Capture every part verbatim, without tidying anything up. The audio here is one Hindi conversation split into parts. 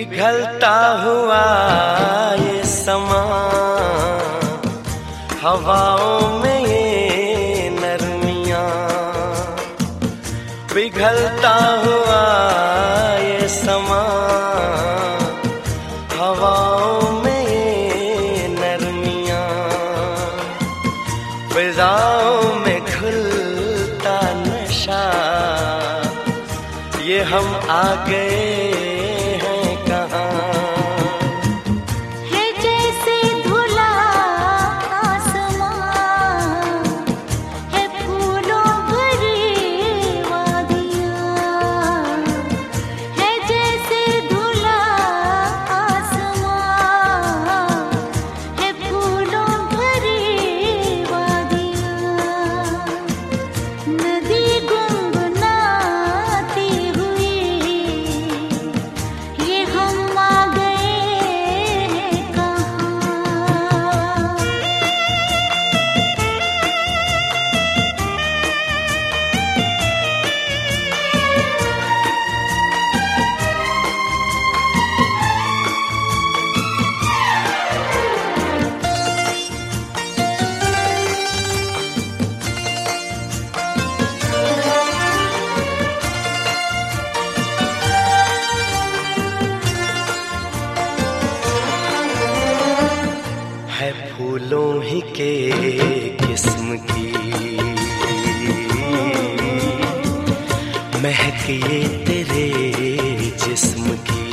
पिघलता हुआ ये समा, हवाओं में ये नरमियाँ। पिघलता हुआ ये समा, हवाओं में ये नरमियाँ। फिजाओं में खुलता नशा, ये हम आ गए हैं कहाँ। है जैसे धुला आसमां, है फूलों भरी वादियाँ। है जैसे धुला आसमां, है फूलों भरी वादियाँ। नदी गुनगुनाती हुई, ये हम आ गए हैं कहाँ। है फूलों ही के किस्म की महक ये तेरे जिस्म की।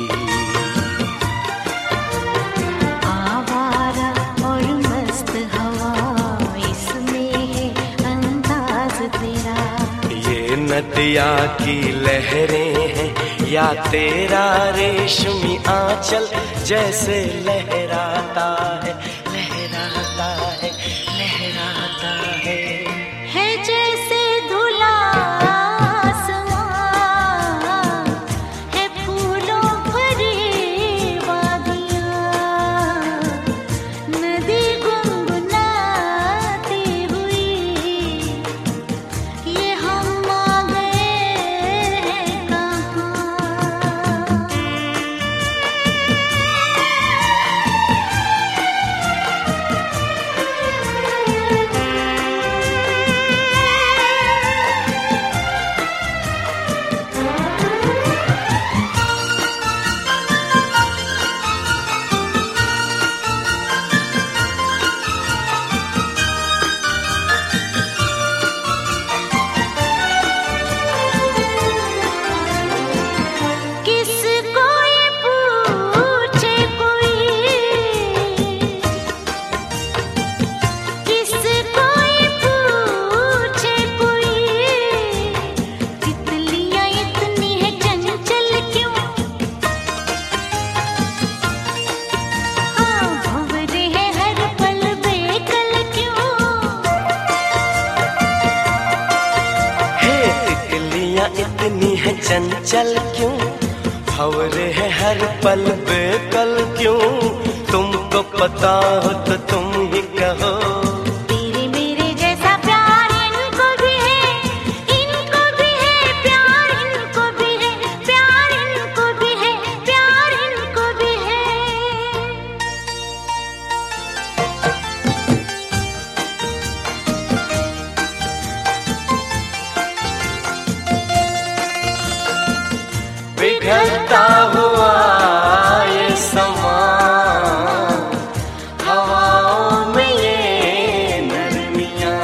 आवारा और मस्त हवा, इसमें है अंदाज तेरा। ये नदिया की लहरें हैं या तेरा रेशमी आंचल, जैसे लहराता है लहराता है लहराता है। है जैसे धुला आसमां, है फूलों भरी वादियाँ। नदी गुनगुनाती हुई, ये हम आ गए हैं कहाँ। किसको ये पूछे कोई, किसको ये पूछे कोई, तितलियाँ इतनी है चंचल क्यों। हाँ भंवरे है हर पल बेकल क्यों। हे तितलियाँ इतनी है चंचल क्यों, भंवरे है हर पल बेकल क्यों। तुमको पता हो तो तुम ही कहो। तेरे मेरे जैसा प्यार इनको भी है, इनको भी है प्यार, इनको भी है प्यार, इनको भी है प्यार, इनको भी है। पिघलता हुआ ये समा, हवाओं में ये नरमियाँ।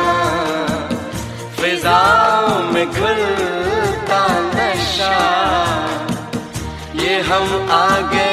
फिजाओं में घुलता नशा, ये हम आ गए